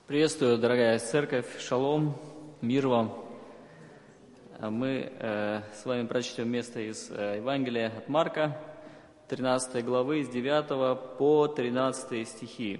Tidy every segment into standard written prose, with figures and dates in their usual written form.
Приветствую, дорогая церковь, шалом, мир вам. Мы с вами прочтем место из Евангелия от Марка, 13 главы, с 9 по 13 стихи.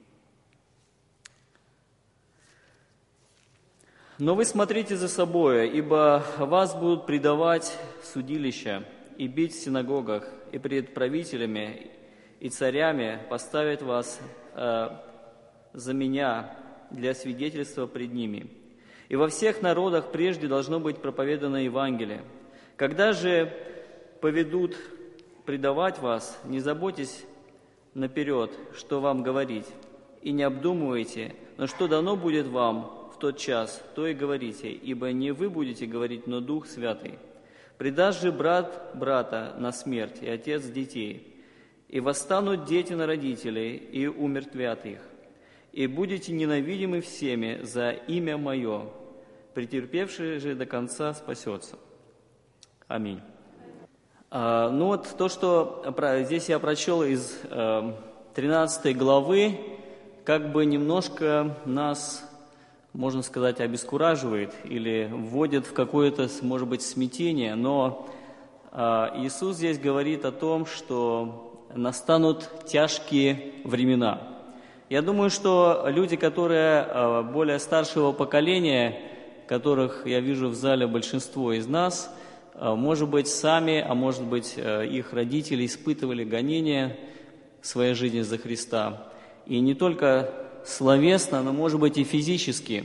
«Но вы смотрите за собой, ибо вас будут предавать в судилища и бить в синагогах, и пред правителями и царями поставят вас за меня для свидетельства пред ними. И во всех народах прежде должно быть проповедано Евангелие. Когда же поведут предавать вас, не заботьтесь наперед, что вам говорить, и не обдумывайте, но что дано будет вам в тот час, то и говорите, ибо не вы будете говорить, но Дух Святый. Предаст же брат брата на смерть, и отец детей, и восстанут дети на родителей, и умертвят их. И будете ненавидимы всеми за имя Мое, претерпевший же до конца спасется». Аминь. То, что здесь я прочел из 13 главы, как бы немножко нас, можно сказать, обескураживает или вводит в какое-то, может быть, смятение, но Иисус здесь говорит о том, что настанут тяжкие времена. Я думаю, что люди, которые более старшего поколения, которых я вижу в зале большинство из нас, может быть, сами, а может быть, их родители испытывали гонения в своей жизни за Христа. И не только словесно, но, может быть, и физически.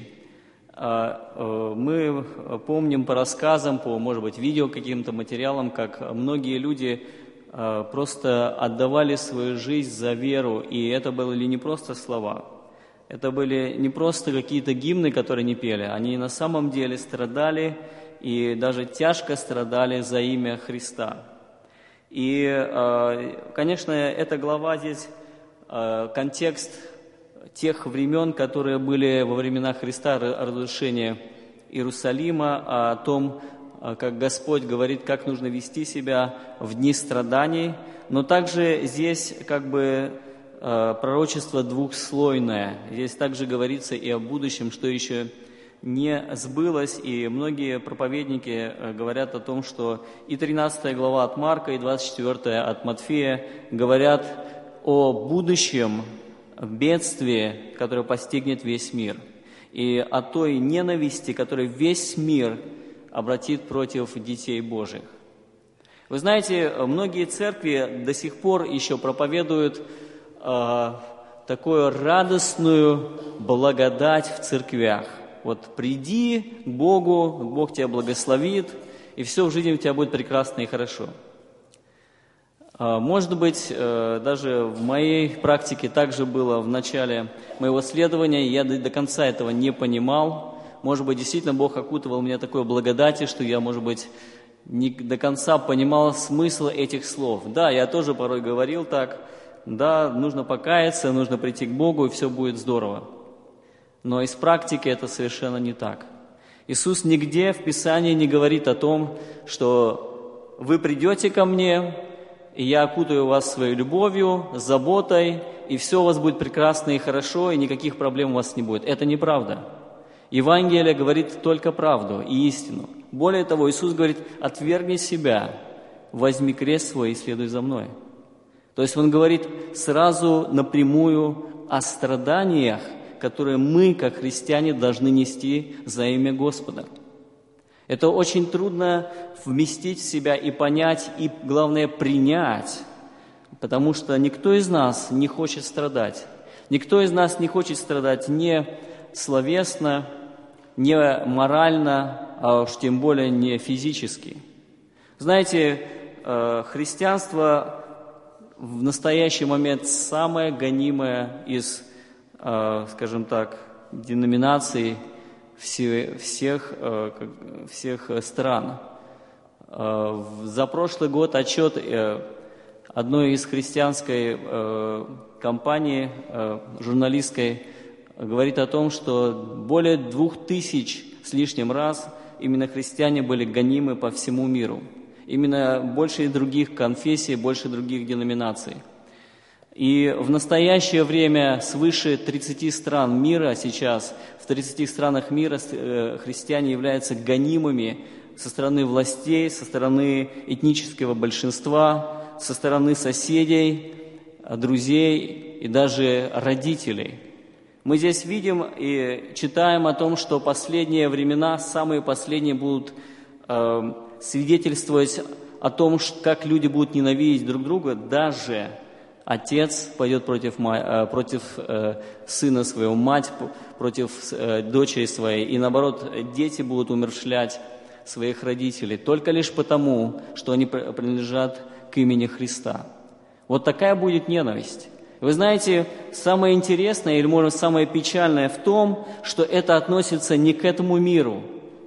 Мы помним по рассказам, по, может быть, видео каким-то материалам, как многие люди просто отдавали свою жизнь за веру, и это были не просто слова, это были не просто какие-то гимны, которые они пели, они на самом деле страдали и даже тяжко страдали за имя Христа. И, конечно, эта глава здесь, контекст тех времен, которые были во времена Христа, разрушения Иерусалима, о том, как Господь говорит, как нужно вести себя в дни страданий, но также здесь как бы пророчество двухслойное. Здесь также говорится и о будущем, что еще не сбылось, и многие проповедники говорят о том, что и 13 глава от Марка, и 24 от Матфея говорят о будущем бедствии, которое постигнет весь мир, и о той ненависти, которую весь мир обратит против детей Божьих. Вы знаете, многие церкви до сих пор еще проповедуют такую радостную благодать в церквях. Вот приди к Богу, Бог тебя благословит, и все в жизни у тебя будет прекрасно и хорошо. Может быть, даже в моей практике также было в начале моего следования, я до конца этого не понимал. Может быть, действительно Бог окутывал меня такой благодати, что я, может быть, не до конца понимал смысл этих слов. Да, я тоже порой говорил так, да, нужно покаяться, нужно прийти к Богу, и все будет здорово. Но из практики это совершенно не так. Иисус нигде в Писании не говорит о том, что вы придете ко мне, и я окутаю вас своей любовью, заботой, и все у вас будет прекрасно и хорошо, и никаких проблем у вас не будет. Это неправда. Евангелие говорит только правду и истину. Более того, Иисус говорит: отвергни себя, возьми крест свой и следуй за мной. То есть Он говорит сразу напрямую о страданиях, которые мы, как христиане, должны нести за имя Господа. Это очень трудно вместить в себя и понять, и, главное, принять, потому что никто из нас не хочет страдать. Никто из нас не хочет страдать не словесно, не морально, а уж тем более не физически. Знаете, христианство в настоящий момент самое гонимое из, скажем так, деноминаций всех стран. За прошлый год отчет одной из христианской компаний, журналистской, говорит о том, что более 2000 с лишним раз именно христиане были гонимы по всему миру. Именно больше других конфессий, больше других деноминаций. И в настоящее время свыше 30 стран мира сейчас, в 30 странах мира христиане являются гонимыми со стороны властей, со стороны этнического большинства, со стороны соседей, друзей и даже родителей. Мы здесь видим и читаем о том, что последние времена, самые последние, будут свидетельствовать о том, как люди будут ненавидеть друг друга. Даже отец пойдет против сына своего, мать против дочери своей, и наоборот, дети будут умерщвлять своих родителей, только лишь потому, что они принадлежат к имени Христа. Вот такая будет ненависть. Вы знаете, самое интересное, или, может, самое печальное в том, что это относится не к этому миру,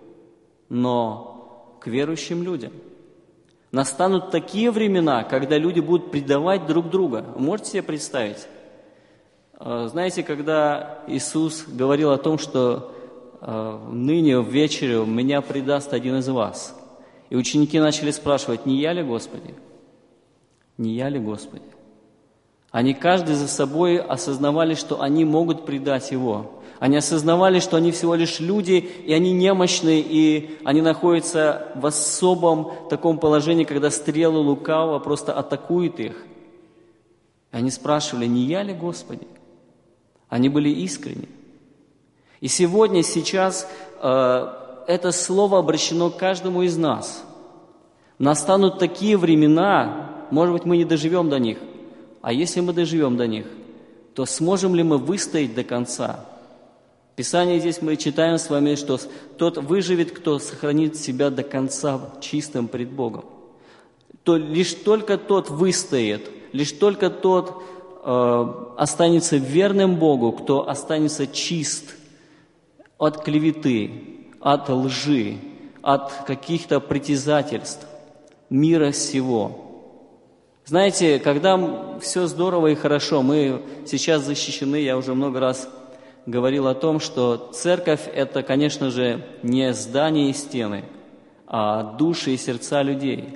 но к верующим людям. Настанут такие времена, когда люди будут предавать друг друга. Вы можете себе представить? Знаете, когда Иисус говорил о том, что «ныне в вечерю меня предаст один из вас», и ученики начали спрашивать: «Не я ли, Господи? Не я ли, Господи?» Они каждый за собой осознавали, что они могут предать Его. Они осознавали, что они всего лишь люди, и они немощны, и они находятся в особом таком положении, когда стрелы лукавого просто атакуют их. И они спрашивали: «Не я ли, Господи?» Они были искренни. И сегодня, сейчас это слово обращено к каждому из нас. Настанут такие времена, может быть, мы не доживем до них, а если мы доживем до них, то сможем ли мы выстоять до конца? В Писании здесь мы читаем с вами, что тот выживет, кто сохранит себя до конца чистым пред Богом. То лишь только тот выстоит, лишь только тот останется верным Богу, кто останется чист от клеветы, от лжи, от каких-то притязательств мира сего. Знаете, когда все здорово и хорошо, мы сейчас защищены, я уже много раз говорил о том, что церковь – это, конечно же, не здания и стены, а души и сердца людей.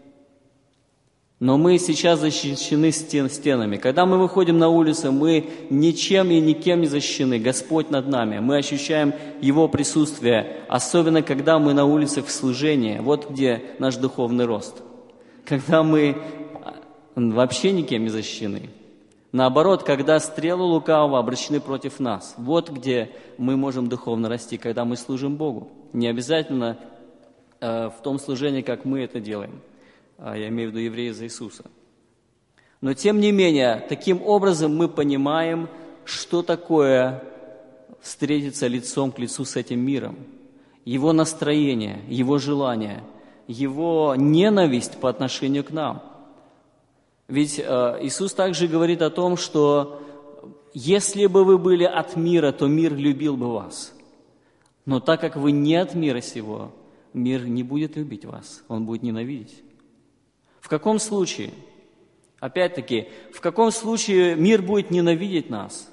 Но мы сейчас защищены стенами. Когда мы выходим на улицу, мы ничем и никем не защищены. Господь над нами. Мы ощущаем Его присутствие, особенно когда мы на улицах в служении. Вот где наш духовный рост. Когда мы вообще никем не защищены. Наоборот, когда стрелы лукавого обращены против нас. Вот где мы можем духовно расти, когда мы служим Богу. Не обязательно в том служении, как мы это делаем. Я имею в виду евреи за Иисуса. Но тем не менее, таким образом мы понимаем, что такое встретиться лицом к лицу с этим миром. Его настроение, его желание, его ненависть по отношению к нам. Ведь Иисус также говорит о том, что если бы вы были от мира, то мир любил бы вас. Но так как вы не от мира сего, мир не будет любить вас, он будет ненавидеть. В каком случае? Опять-таки, в каком случае мир будет ненавидеть нас?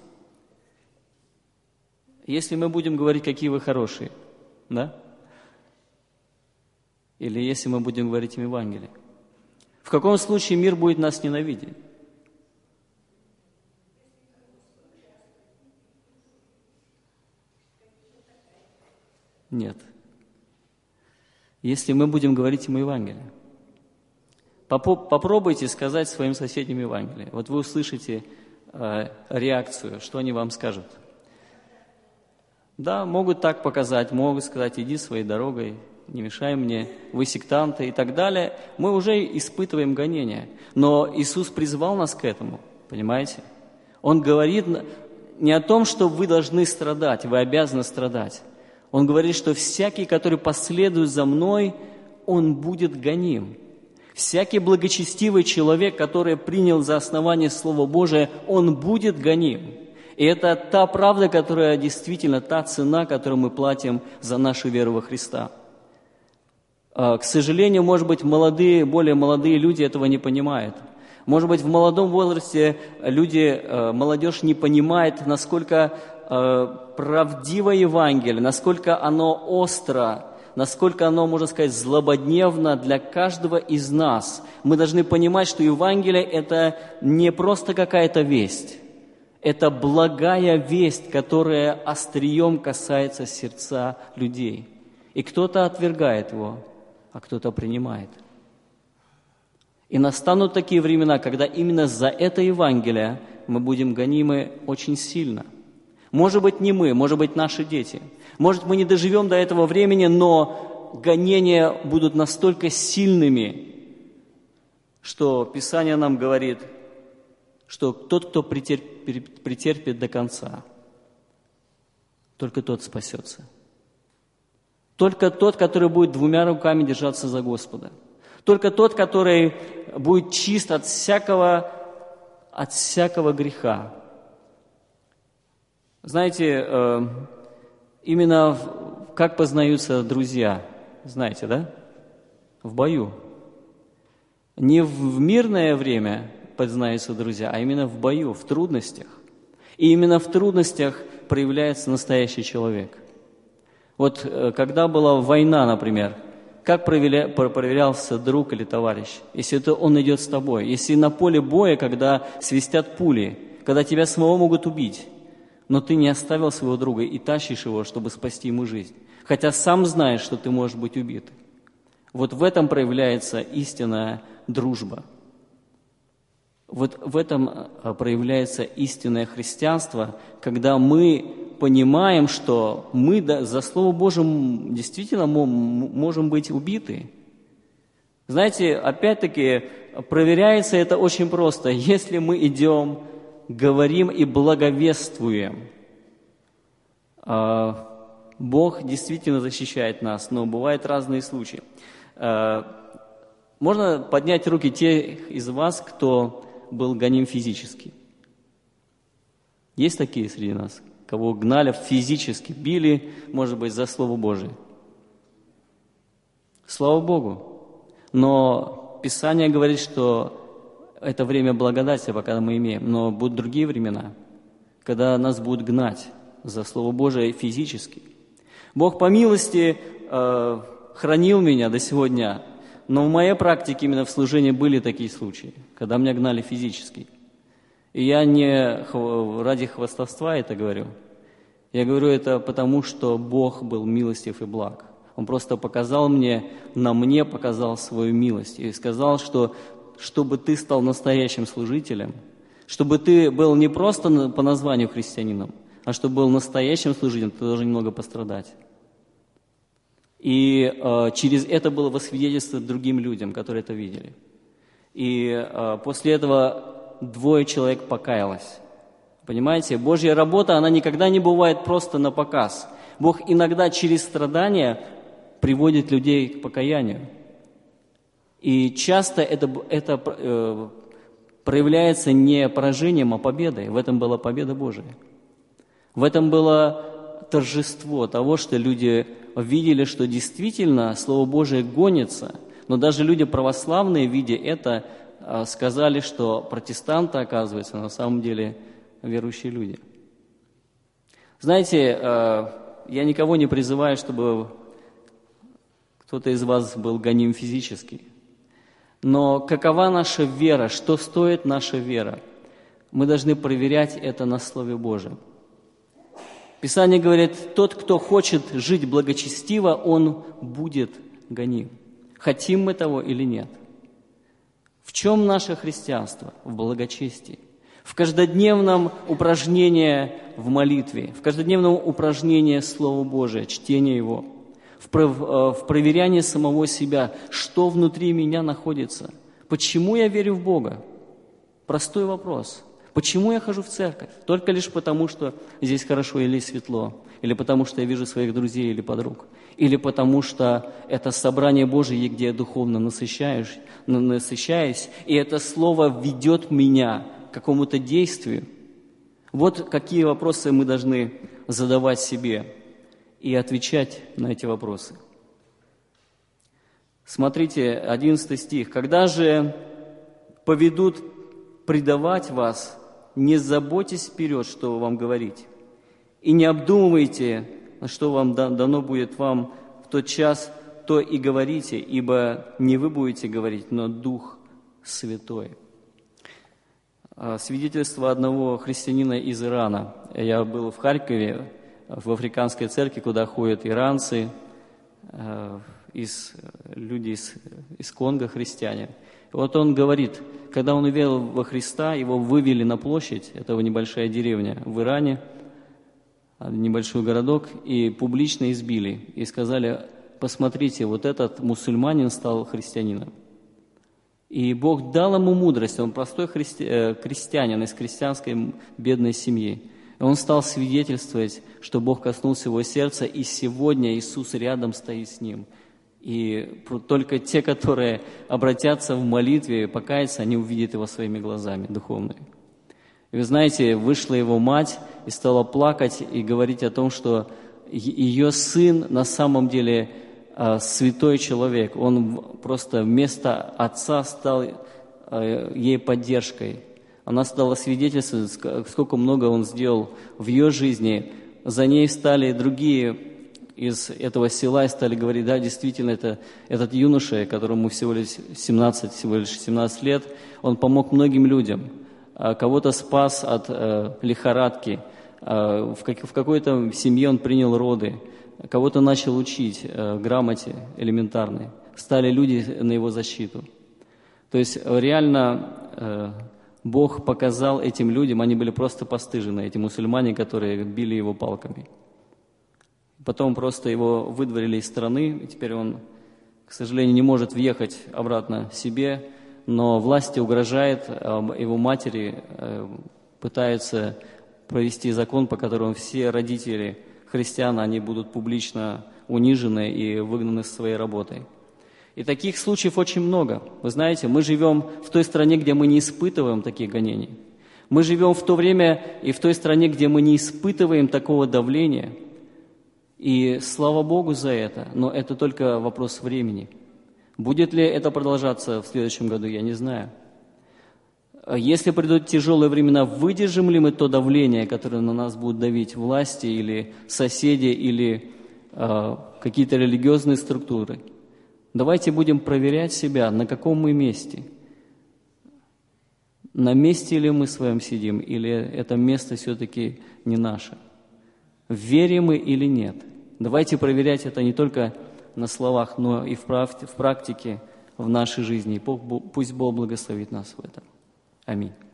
Если мы будем говорить, какие вы хорошие, да? Или если мы будем говорить им Евангелие? В каком случае мир будет нас ненавидеть? Нет. Если мы будем говорить им Евангелие. Попробуйте сказать своим соседям Евангелие. Вот вы услышите реакцию, что они вам скажут. Да, могут так показать, могут сказать: иди своей дорогой, не мешай мне, вы сектанты и так далее. Мы уже испытываем гонения. Но Иисус призвал нас к этому, понимаете? Он говорит не о том, что вы должны страдать, вы обязаны страдать. Он говорит, что всякий, который последует за мной, он будет гоним. Всякий благочестивый человек, который принял за основание Слово Божие, он будет гоним. И это та правда, которая действительно та цена, которую мы платим за нашу веру во Христа. К сожалению, может быть, более молодые люди этого не понимают. Может быть, в молодом возрасте молодежь не понимает, насколько правдиво Евангелие, насколько оно остро, насколько оно, можно сказать, злободневно для каждого из нас. Мы должны понимать, что Евангелие – это не просто какая-то весть. Это благая весть, которая острием касается сердца людей. И кто-то отвергает его, а кто-то принимает. И настанут такие времена, когда именно за это Евангелие мы будем гонимы очень сильно. Может быть, не мы, может быть, наши дети. Может, мы не доживем до этого времени, но гонения будут настолько сильными, что Писание нам говорит, что тот, кто претерпит до конца, только тот спасется. Только тот, который будет двумя руками держаться за Господа. Только тот, который будет чист от всякого греха. Знаете, именно как познаются друзья, знаете, да? В бою. Не в мирное время познаются друзья, а именно в бою, в трудностях. И именно в трудностях проявляется настоящий человек. Вот когда была война, например, как проверялся друг или товарищ? Если это он идет с тобой. Если на поле боя, когда свистят пули, когда тебя самого могут убить, но ты не оставил своего друга и тащишь его, чтобы спасти ему жизнь, хотя сам знаешь, что ты можешь быть убит. Вот в этом проявляется истинная дружба. Вот в этом проявляется истинное христианство, когда мы понимаем, что мы за Слово Божие действительно можем быть убиты. Знаете, опять-таки, проверяется это очень просто. Если мы идем, говорим и благовествуем, Бог действительно защищает нас, но бывают разные случаи. Можно поднять руки тех из вас, кто был гоним физически? Есть такие среди нас, кого гнали физически, били, может быть, за Слово Божие? Слава Богу! Но Писание говорит, что это время благодати, пока мы имеем, но будут другие времена, когда нас будут гнать за Слово Божие физически. Бог по милости хранил меня до сего дня, но в моей практике именно в служении были такие случаи, когда меня гнали физически. И я не ради хвастовства это говорю. Я говорю это потому, что Бог был милостив и благ. Он просто показал мне, на мне показал свою милость и сказал, что чтобы ты стал настоящим служителем, чтобы ты был не просто по названию христианином, а чтобы был настоящим служителем, ты должен немного пострадать. И через это было во свидетельство другим людям, которые это видели. И после этого 2 человек покаялось. Понимаете, Божья работа, она никогда не бывает просто на показ. Бог иногда через страдания приводит людей к покаянию. И часто это проявляется не поражением, а победой. В этом была победа Божия. В этом было торжество того, что люди видели, что действительно Слово Божие гонится. Но даже люди православные, видя это, сказали, что протестанты, оказывается, на самом деле верующие люди. Знаете, я никого не призываю, чтобы кто-то из вас был гоним физически. Но какова наша вера, что стоит наша вера? Мы должны проверять это на Слове Божьем. Писание говорит, тот, кто хочет жить благочестиво, он будет гоним. Хотим мы того или нет? В чем наше христианство? В благочестии. В каждодневном упражнении в молитве, в каждодневном упражнении Слова Божия, чтении Его, в проверянии самого себя, что внутри меня находится. Почему я верю в Бога? Простой вопрос. Почему я хожу в церковь? Только лишь потому, что здесь хорошо или светло, или потому, что я вижу своих друзей или подруг, или потому, что это собрание Божие, где я духовно насыщаюсь, и это Слово ведет меня к какому-то действию. Вот какие вопросы мы должны задавать себе и отвечать на эти вопросы. Смотрите, 11 стих. «Когда же поведут предавать вас, не заботьтесь вперед, что вам говорить, и не обдумывайте, что вам дано будет вам тот час то и говорите, ибо не вы будете говорить, но Дух Святой». Свидетельство одного христианина из Ирана. Я был в Харькове, в африканской церкви, куда ходят иранцы, люди из Конго, христиане. И вот он говорит, когда он уверовал во Христа, его вывели на площадь, это небольшая деревня в Иране, небольшой городок, и публично избили. И сказали: посмотрите, вот этот мусульманин стал христианином. И Бог дал ему мудрость, он простой крестьянин из крестьянской бедной семьи. И он стал свидетельствовать, что Бог коснулся его сердца, и сегодня Иисус рядом стоит с ним. И только те, которые обратятся в молитве, покаяться, они увидят его своими глазами духовными. И вы знаете, вышла его мать и стала плакать и говорить о том, что ее сын на самом деле святой человек. Он просто вместо отца стал ей поддержкой. Она стала свидетельствовать, сколько много он сделал в ее жизни. За ней встали другие из этого села и стали говорить: да, действительно, этот юноша, которому всего лишь 17 лет, он помог многим людям. Кого-то спас от лихорадки, в какой-то семье он принял роды, кого-то начал учить грамоте элементарной. Стали люди на его защиту. То есть реально Бог показал этим людям, они были просто постыжены, эти мусульмане, которые били его палками. Потом просто его выдворили из страны, и теперь он, к сожалению, не может въехать обратно себе, но власти угрожает, его матери пытаются провести закон, по которому все родители христиан, они будут публично унижены и выгнаны с своей работой. И таких случаев очень много. Вы знаете, мы живем в той стране, где мы не испытываем таких гонений. Мы живем в то время и в той стране, где мы не испытываем такого давления. И слава Богу за это, но это только вопрос времени. Будет ли это продолжаться в следующем году, я не знаю. Если придут тяжелые времена, выдержим ли мы то давление, которое на нас будут давить власти или соседи, или какие-то религиозные структуры? Давайте будем проверять себя, на каком мы месте. На месте ли мы своем сидим, или это место все-таки не наше? Верим мы или нет? Давайте проверять это не только на словах, но и в практике, в нашей жизни. И пусть Бог благословит нас в этом. Аминь.